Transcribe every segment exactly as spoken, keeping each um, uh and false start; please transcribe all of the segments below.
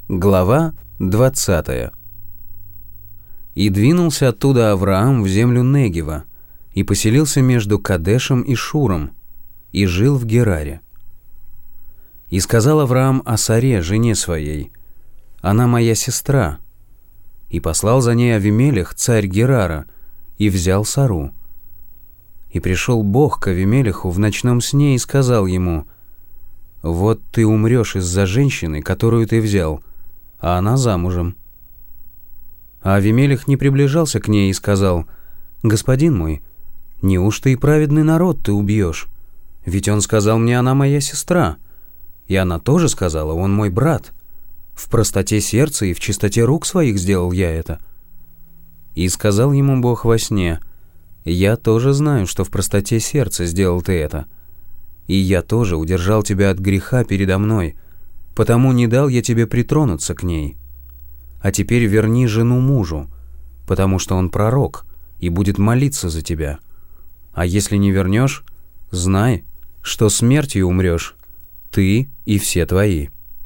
Глава двадцатая. «И двинулся оттуда Авраам в землю Негева, и поселился между Кадешем и Шуром, и жил в Гераре. И сказал Авраам о Саре, жене своей: она моя сестра. И послал за ней Авимелех, царь Герара, и взял Сару. И пришел Бог к Авимелеху в ночном сне и сказал ему: вот ты умрешь из-за женщины, которую ты взял, а она замужем. А Авимелех не приближался к ней и сказал: господин мой, неужто и праведный народ ты убьешь? Ведь он сказал мне: она моя сестра. И она тоже сказала: он мой брат. В простоте сердца и в чистоте рук своих сделал я это. И сказал ему Бог во сне: я тоже знаю, что в простоте сердца сделал ты это. И я тоже удержал тебя от греха передо мной, потому не дал я тебе притронуться к ней. А теперь верни жену мужу, потому что он пророк и будет молиться за тебя. А если не вернешь, знай, что смертью умрешь, ты и все твои».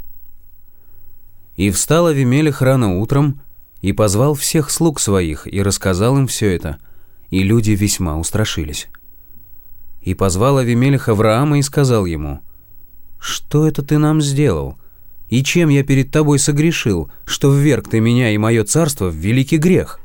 И встал Авимелех рано утром и позвал всех слуг своих и рассказал им все это, и люди весьма устрашились. И позвал Авимелех Авраама и сказал ему: «Что это ты нам сделал? И чем я перед тобой согрешил, что вверг ты меня и мое царство в великий грех?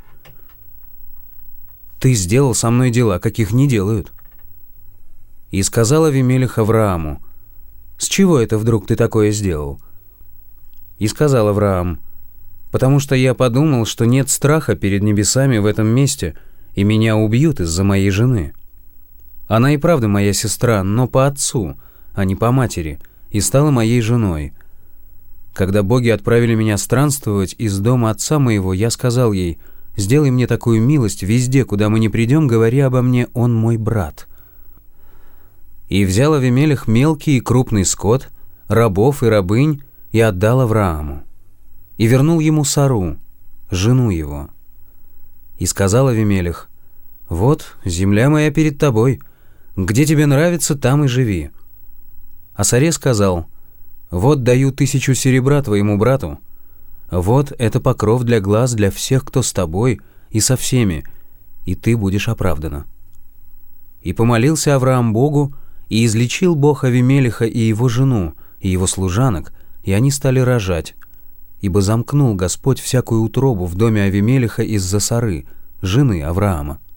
Ты сделал со мной дела, каких не делают». И сказал Авимелех Аврааму: «С чего это вдруг ты такое сделал?» И сказал Авраам: «Потому что я подумал, что нет страха перед небесами в этом месте, и меня убьют из-за моей жены. Она и правда моя сестра, но по отцу, а не по матери, и стала моей женой. Когда боги отправили меня странствовать из дома отца моего, я сказал ей: сделай мне такую милость, везде, куда мы не придем, говори обо мне: он мой брат». И взял Авимелех мелкий и крупный скот, рабов и рабынь, и отдал Аврааму. И вернул ему Сару, жену его. И сказал Авимелех: вот земля моя перед тобой, где тебе нравится, там и живи. А Саре сказал: вот даю тысячу серебра твоему брату, вот это покров для глаз для всех, кто с тобой и со всеми, и ты будешь оправдана. И помолился Авраам Богу, и излечил Бог Авимелеха и его жену, и его служанок, и они стали рожать, ибо замкнул Господь всякую утробу в доме Авимелеха из-за Сары, жены Авраама.